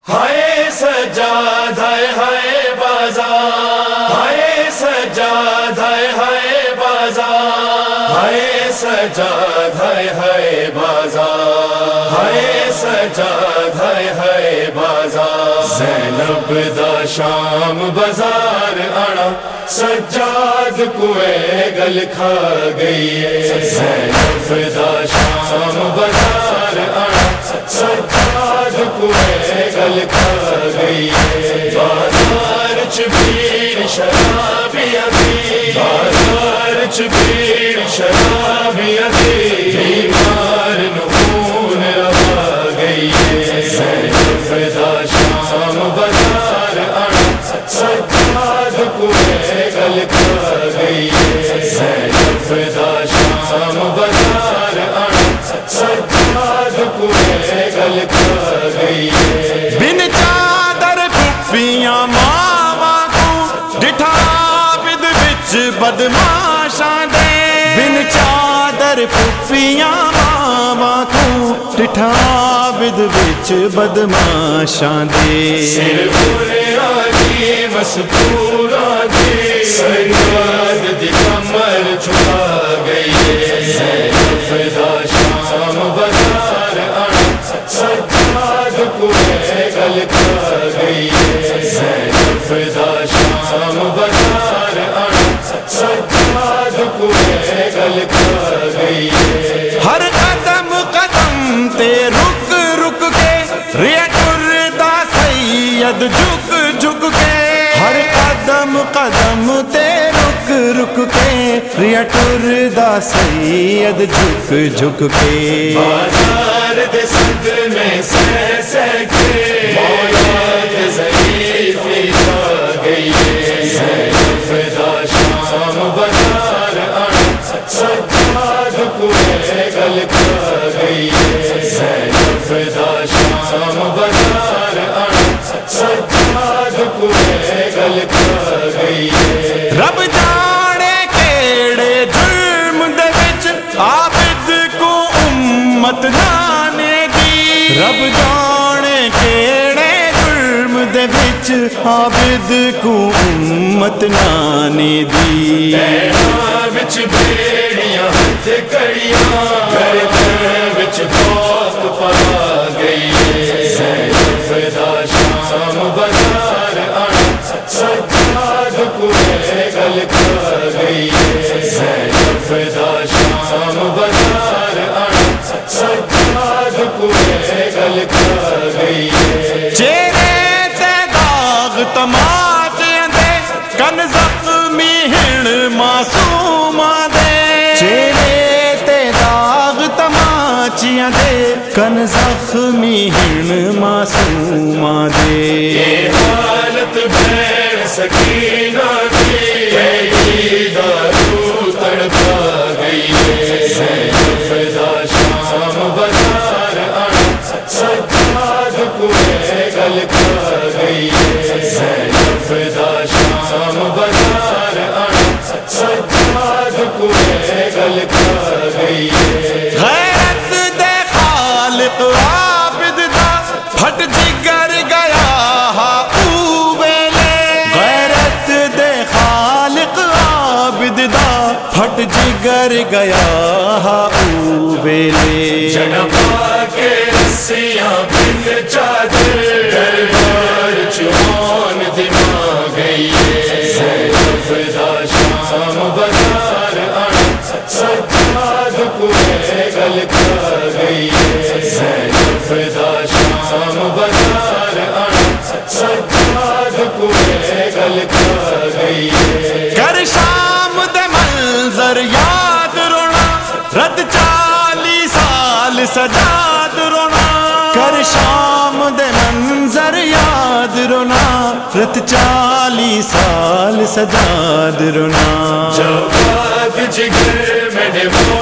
ہائے سجاد ہائے بازار، ہائے سجاد ہائے بازار، ہائے سجاد ہائے بازار، ہائے سجاد ہائے بازار، زینب دا شام بازار آنا سجاد کوئے گل کھا گئی ہے، زینب دا شام بازار آنا سجاد کوئے گل کھا گئی ہے، بازار چ بھیڑ شرابیاں دی، بازار چ بھیڑ شرابیاں دی، بیمار نو خون روا گئی ہے، زینب دا شام بازار آنا سجاد کوئے گل کھا گئی ہے، زینب دا شام بازار آنا سجاد کوئے گل کھا گئی ہے، بن چادر پھپھیاں ماواں کو ڈٹھا بد وچ بدماشاں دے، بن چادر پھپھیاں ماواں کو ڈٹھا بد وچ بدماشاں دے، سر بنیادی مسطوراں دی سجاد دی کمر چھپا گئی ہے، زینب دا شام بازار آنا سجاد کوئے گل کھا گئی ہے، زینب دا شام بازار آنا سجاد کوئے گل کھا گئی ہے، ہر قدم قدم تے رک رک کے ریا ٹردا سید جھک جھک کے، ہر قدم قدم تے رک رک کے ریا ٹردا سید جھک جھک کے، بازار دے صدمے سہ سہ کے اولاد ضعیفی کھا گئی ہے، زینب دا شام بازار آنا سجاد کوئے گل کھا گئی ہے، زینب دا شام بازار آنا سجاد کوئے گل کھا گئی ہے، رب جانے کیڑے جرم دے وچ عابد کو امت نانے دی، رب جانے کیڑے جرم دے وچ عابد کو امت نانے دی، پیڑاں وچ بیڑیاں ہتھ کڑیاں گردن وچ خوف پا گئی ہے، زینب دا شام بازار آنا سجاد کوئے گل کھا گئی ہے، زینب دا شام بازار آنا سجاد کوئے گل کھا گئی ہے، چہرے تے داغ تماچیاں دے کن زخمی ہن معصوماں دے، چہرے تے داغ تماچیاں دے کن زخمی ہن معصوماں دے، یہ حالت بہن سکینہ کی دارو تڑپا گئی ہے، زینب دا شام بازار آنا سجاد کوئے گل کھا گئی ہے، زینب دا شام بازار آنا سجاد کوئے گل کھا گئی ہے، غیرت دے خالق عابد دا پھٹ جگر گیا ہا او ویلے، غیرت دے خالق عابد دا پھٹ جگر گیا ہا او ویلے، جڑا پا کے رسیاں بن چادر دربار چوان دما گئی ہے، زینب دا شام بازار آنا سجاد کوئے گل کھا گئی ہے، زینب دا شام بازار آنا سجاد کوئے گل کھا گئی ہے، کر شام دے منظر یاد رونا رد 40 سال سجاد رونا، کر شام دے منظر یاد رونا رت 40 سال سجاد رونا، جواد جگر میں